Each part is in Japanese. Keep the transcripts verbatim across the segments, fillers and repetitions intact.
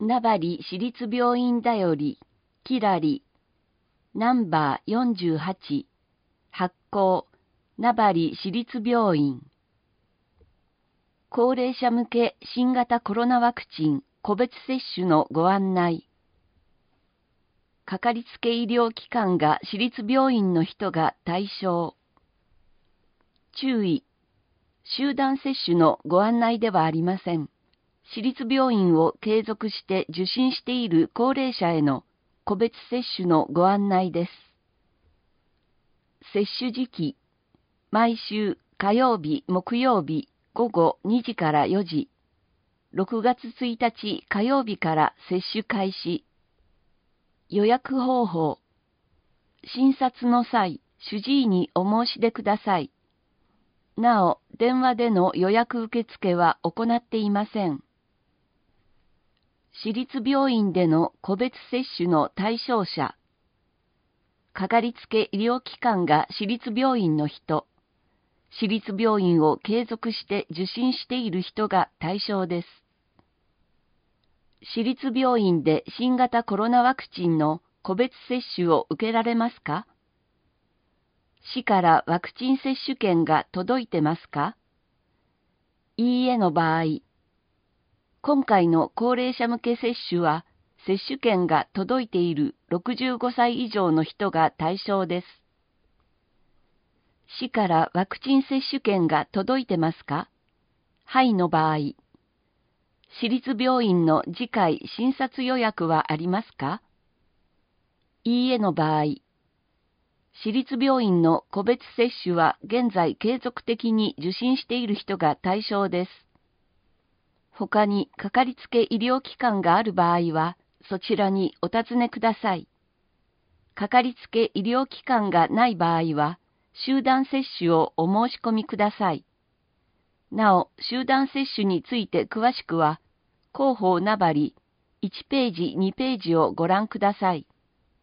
名張市立病院だより、きらり、ナンバーよんじゅうはち、発行、名張市立病院。高齢者向け新型コロナワクチン個別接種のご案内。かかりつけ医療機関が市立病院の人が対象。注意。集団接種のご案内ではありません。市立病院を継続して受診している高齢者への個別接種のご案内です。接種時期、毎週火曜日、木曜日午後にじからよじ、ろくがつついたち火曜日から接種開始。予約方法、診察の際、主治医にお申し出ください。なお、電話での予約受付は行っていません。市立病院での個別接種の対象者、かかりつけ医療機関が市立病院の人、市立病院を継続して受診している人が対象です。市立病院で新型コロナワクチンの個別接種を受けられますか？市からワクチン接種券が届いてますか？いいえの場合、今回の高齢者向け接種は、接種券が届いているろくじゅうごさい以上の人が対象です。市からワクチン接種券が届いてますか？はいの場合、市立病院の次回診察予約はありますか？いいえの場合、市立病院の個別接種は現在継続的に受診している人が対象です。他にかかりつけ医療機関がある場合は、そちらにお尋ねください。かかりつけ医療機関がない場合は、集団接種をお申し込みください。なお、集団接種について詳しくは、広報名張いちページにページをご覧ください。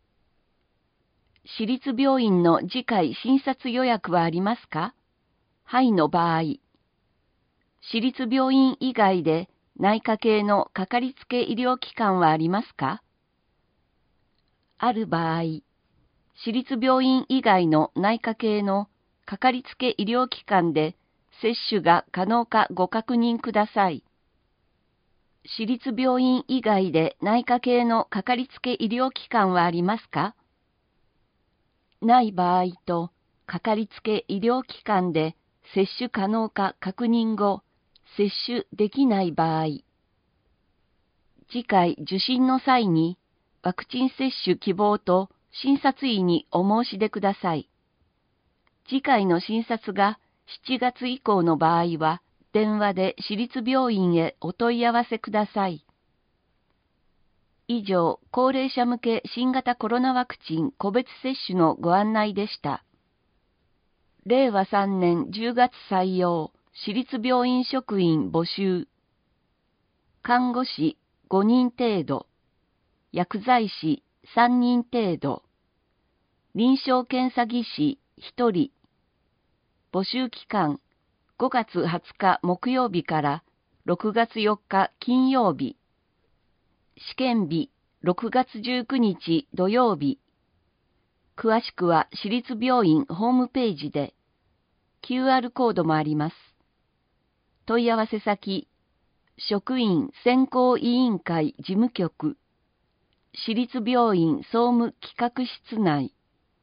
市立病院の次回診察予約はありますか？はいの場合、市立病院以外で内科系のかかりつけ医療機関はありますか？ある場合、市立病院以外の内科系のかかりつけ医療機関で接種が可能かご確認ください。市立病院以外で内科系のかかりつけ医療機関はありますか？ない場合と、かかりつけ医療機関で接種可能か確認後、接種できない場合、次回受診の際にワクチン接種希望と診察医にお申し出ください。次回の診察がしちがつ以降の場合は、電話で市立病院へお問い合わせください。以上、高齢者向け新型コロナワクチン個別接種のご案内でした。れいわさんねんじゅうがつ採用、市立病院職員募集。看護師ごにん程度、薬剤師さんにん程度、臨床検査技師ひとり。募集期間ごがつはつか木曜日からろくがつよっか金曜日。試験日ろくがつじゅうくにち土曜日。詳しくは市立病院ホームページで。キューアール コードもあります。問い合わせ先、職員選考委員会事務局、市立病院総務企画室内。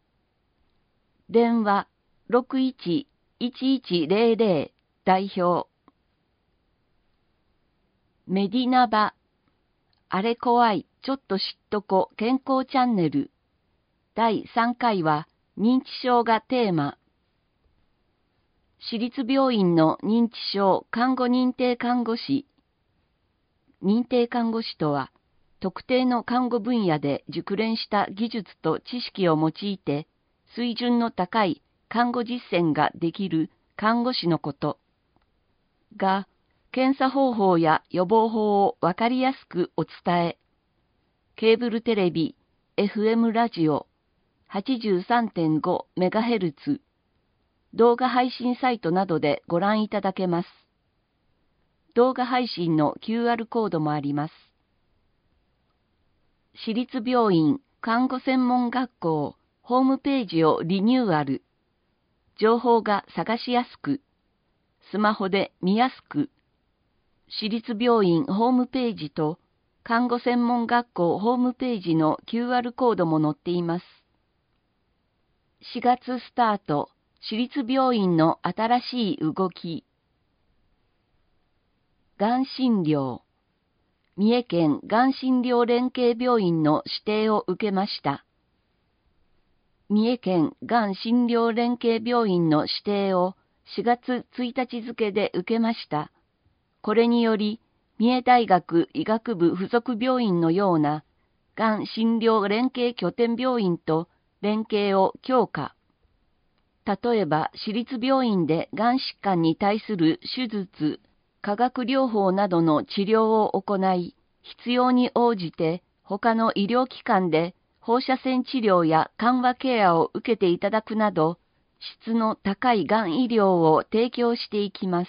電話ろくいちいちいちゼロゼロ代表。メディナバ、あれ怖い、ちょっと知っとこ健康チャンネル。だいさんかいは認知症がテーマ。市立病院の認知症看護認定看護師。認定看護師とは、特定の看護分野で熟練した技術と知識を用いて、水準の高い看護実践ができる看護師のこと。が、検査方法や予防法をわかりやすくお伝え。ケーブルテレビ、エフエム ラジオ、はちじゅうさんてんごメガヘルツ、動画配信サイトなどでご覧いただけます。動画配信の キューアール コードもあります。 私立病院看護専門学校ホームページをリニューアル。情報が探しやすく、スマホで見やすく、私立病院ホームページと看護専門学校ホームページの キューアール コードも載っています。しがつスタート、私立病院の新しい動き。がん診療。三重県がん診療連携病院の指定を受けました。三重県がん診療連携病院の指定をしがつついたち付で受けました。これにより、三重大学医学部附属病院のようながん診療連携拠点病院と連携を強化。例えば、私立病院でがん疾患に対する手術、化学療法などの治療を行い、必要に応じて他の医療機関で放射線治療や緩和ケアを受けていただくなど、質の高いがん医療を提供していきます。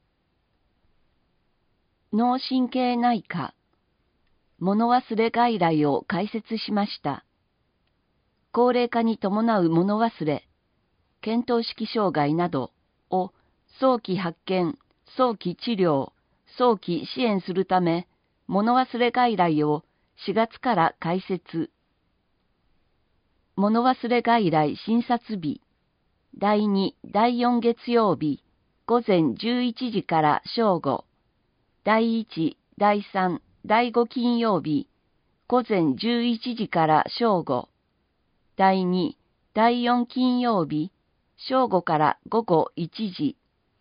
脳神経内科、物忘れ外来を開設しました。高齢化に伴う物忘れ、見当識障害などを早期発見、早期治療、早期支援するため、物忘れ外来をしがつから開設。物忘れ外来診察日、だいに、だいよん月曜日、ごぜんじゅういちじから正午、だいいち、だいさん、だいご金曜日、ごぜんじゅういちじから正午、だいに、だいよん金曜日、正午から午後いちじ。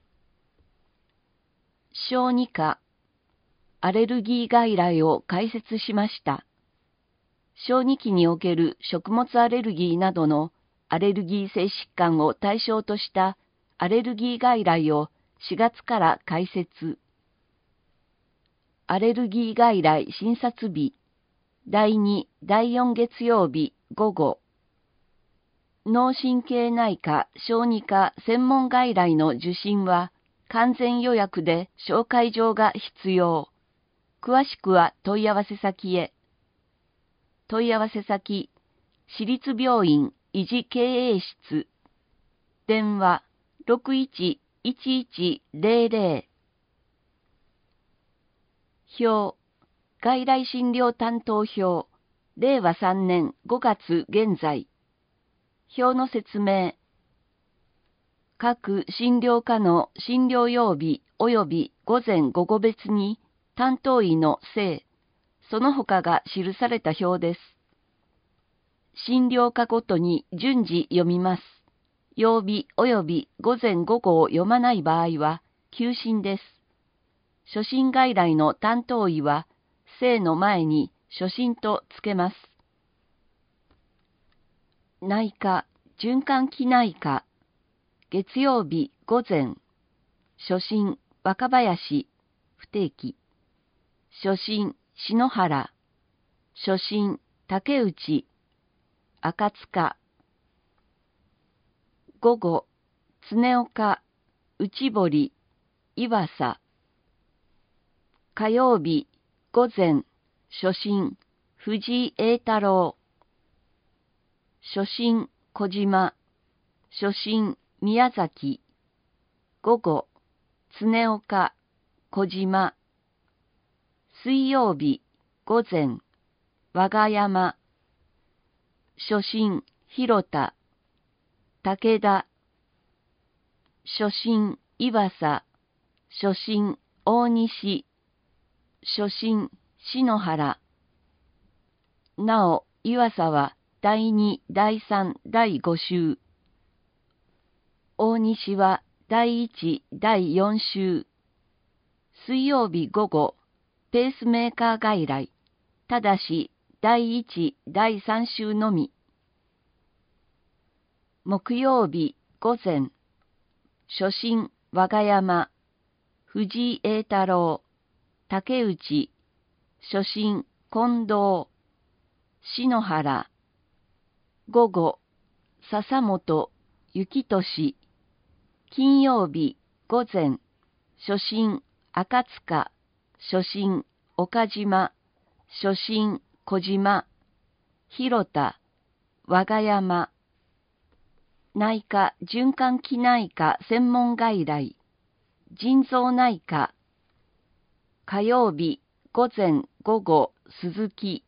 小児科、アレルギー外来を開設しました。小児期における食物アレルギーなどのアレルギー性疾患を対象としたアレルギー外来をしがつから開設。アレルギー外来診察日、だいに、だいよん月曜日午後。脳神経内科小児科専門外来の受診は完全予約で紹介状が必要。詳しくは問い合わせ先へ。問い合わせ先、私立病院維持経営室。電話 ろくいちいちいちゼロゼロ。表、外来診療担当表、れいわさんねんごがつ現在。表の説明。各診療科の診療曜日及び午前午後別に担当医の姓、その他が記された表です。診療科ごとに順次読みます。曜日及び午前午後を読まない場合は休診です。初診外来の担当医は姓の前に初診とつけます。内科、循環器内科、月曜日午前、初診若林、不定期、初診篠原、初診竹内、赤塚、午後、常岡、内堀、岩佐、火曜日午前、初診藤井栄太郎、初診小島、初診宮崎、午後、常岡、小島、水曜日、午前、和歌山、初診広田、武田、初診岩佐、初診大西、初診篠原。なお、岩佐はだいに、だいさん、だいご週。大西はだいいち、だいよん週。水曜日午後、ペースメーカー外来、ただしだいいち、だいさん週のみ。木曜日午前、初診和歌山、藤井栄太郎、竹内、初診近藤、篠原。午後、笹本、幸俊。金曜日午前、初診赤塚、初診岡島、初診小島。 広田、和歌山。内科循環器内科専門外来、腎臓内科。火曜日、午前午後、鈴木。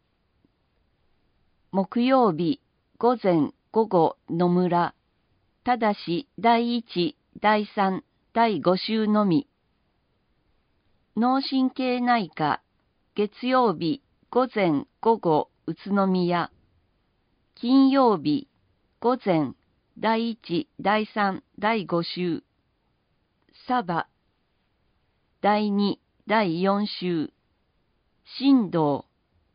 木曜日、午前午後、野村。ただし、だいいち、だいさん、だいご週のみ。脳神経内科、月曜日、午前午後、宇都宮。金曜日、午前、だいいち、だいさん、だいご週。サバ。だいに、だいよん週。振動。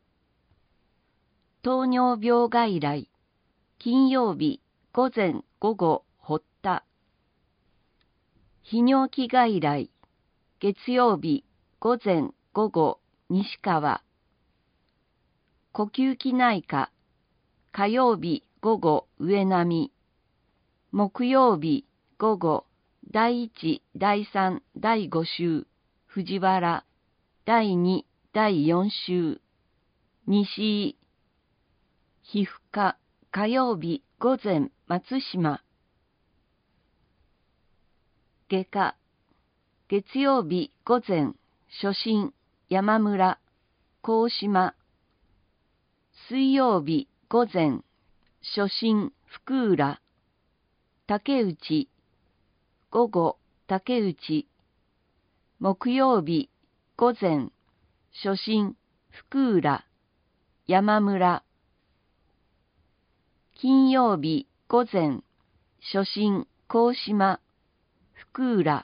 糖尿病外来。金曜日、午前午後、堀田。泌尿器外来。月曜日、午前午後、西川。呼吸器内科。火曜日、午後、上波。木曜日、午後、だいいち、だいさん、だいご週。藤原。だいに、だいよん週。西井。皮膚科。火曜日、午前、松島。外科。月曜日、午前、初診、山村、高島。水曜日、午前、初診、福浦。竹内。午後、竹内。木曜日、午前、初診、福浦。山村。金曜日、午前、初診、高島。福浦。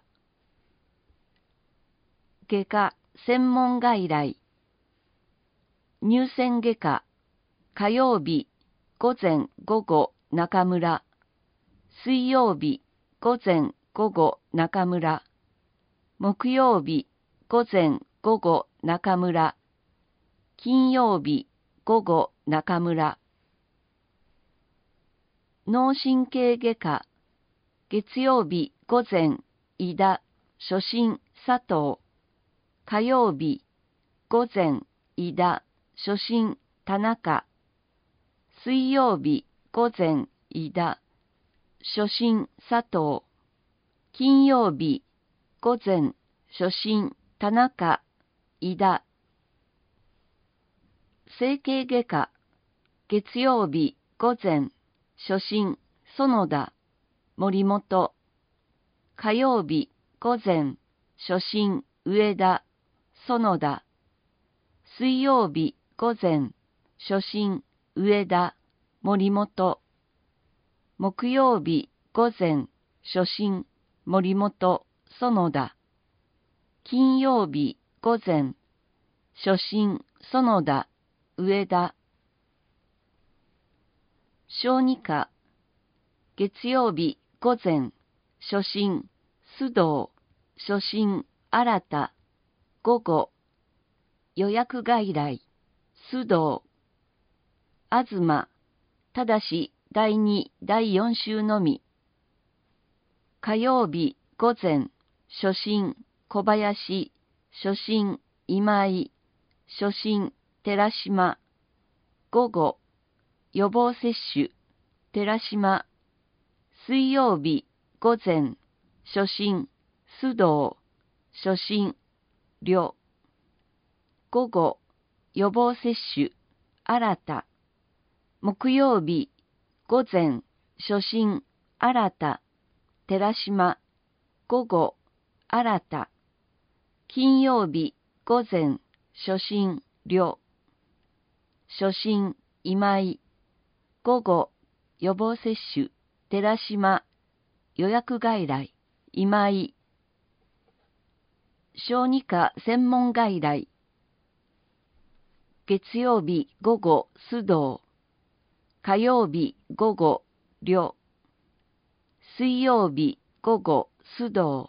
外科、専門外来。乳腺外科。火曜日、午前午後、中村。水曜日、午前午後、中村。木曜日、午前午後、中村。金曜日、午後、中村。脳神経外科。月曜日、午前、井田。初診、佐藤。火曜日、午前、井田。初診、田中。水曜日、午前、井田。初診、佐藤。金曜日、午前、初診、田中、井田。整形外科。月曜日、午前、初診、園田、森本。火曜日、午前、初診、上田、園田。水曜日、午前、初診、上田、森本。木曜日、午前、初診、森本、園田。金曜日、午前、初診、園田、上田。小児科。月曜日、午前、初診、須藤、初診、新田。午後、予約外来、須藤。東、ただし、だいに、だいよん週のみ。火曜日、午前、初診、小林、初診、今井、初診、寺島。午後、予防接種、寺島。水曜日、午前、初診、須藤、初診、呂。午後、予防接種、新田。木曜日、午前、初診、新田、寺島。午後、新田。金曜日、午前、初診、呂。初診、今井。午後、予防接種、寺島。予約外来、今井。小児科専門外来。月曜日、午後、須藤。火曜日、午後、呂。水曜日、午後、須藤。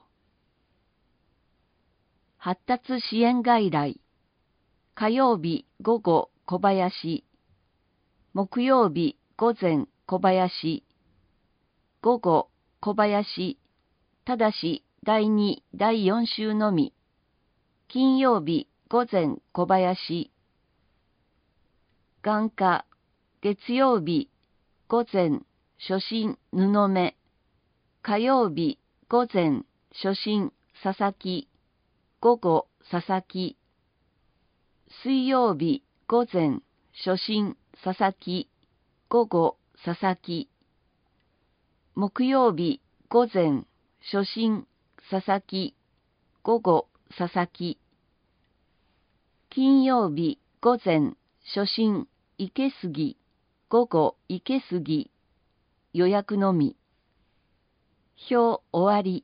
発達支援外来。火曜日、午後、小林。木曜日、午前、小林。午後、小林。ただし、だいに、だいよん週のみ。金曜日、午前、小林。眼科、 月曜日、午前、初診、布目。火曜日、午前、初診、佐々木。午後、佐々木。水曜日、午前、初診、佐々木。午後、佐々木。木曜日、午前、初診、佐々木。午後、佐々木。金曜日、午前、初診、池杉。午後、池杉。予約のみ。表終わり。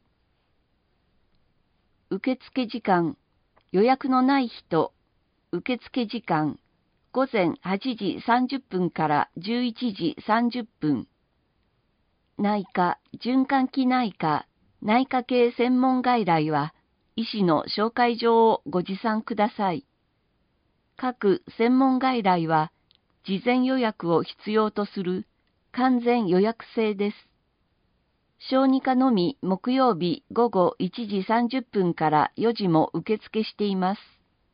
受付時間、予約のない人、受付時間、午前はちじさんじゅっぷんからじゅういちじさんじゅっぷん。内科、循環器内科、内科系専門外来は、医師の紹介状をご持参ください。各専門外来は、事前予約を必要とする完全予約制です。小児科のみ木曜日午後いちじさんじゅっぷんからよじも受付しています。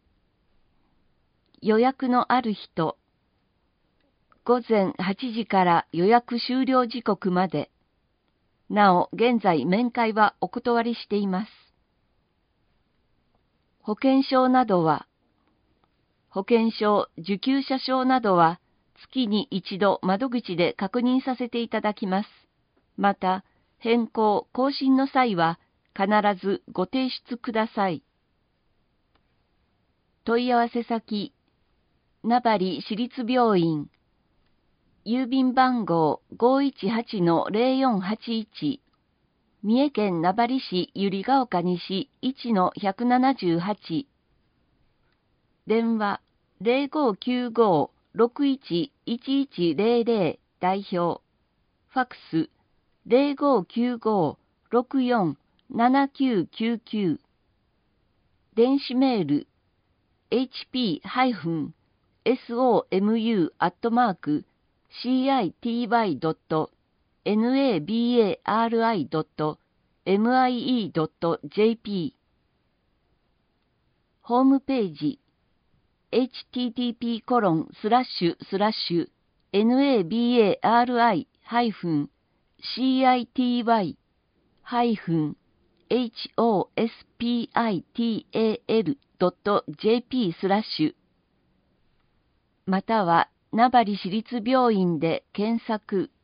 予約のある人、午前はちじから予約終了時刻まで。なお、現在面会はお断りしています。保険証などは、保険証、受給者証などは月に一度窓口で確認させていただきます。また、変更・更新の際は必ずご提出ください。問い合わせ先、名張市立病院、郵便番号 ごいちはちのぜろよんはちいち、三重県名張市百合ヶ丘西 いちのひゃくななじゅうはち、電話 ゼロごきゅうご ろくいちいちいちゼロゼロ 代表、ファックスゼロごきゅうご ろくよん ななきゅうきゅうきゅう、電子メール エイチピー エスオーエムユー アットマーク シーアイティーワイ ドット ナバリ ドット ミイー ドット ジェーピー ホームページ エイチティーティーピー コロンスラッシュスラッシュ ナバリ ハイフン シーアイティーワイ ハイフン エイチオーエスピーアイティーエーエル ドット ジェーピー スラッシュまたは名張市立病院で検索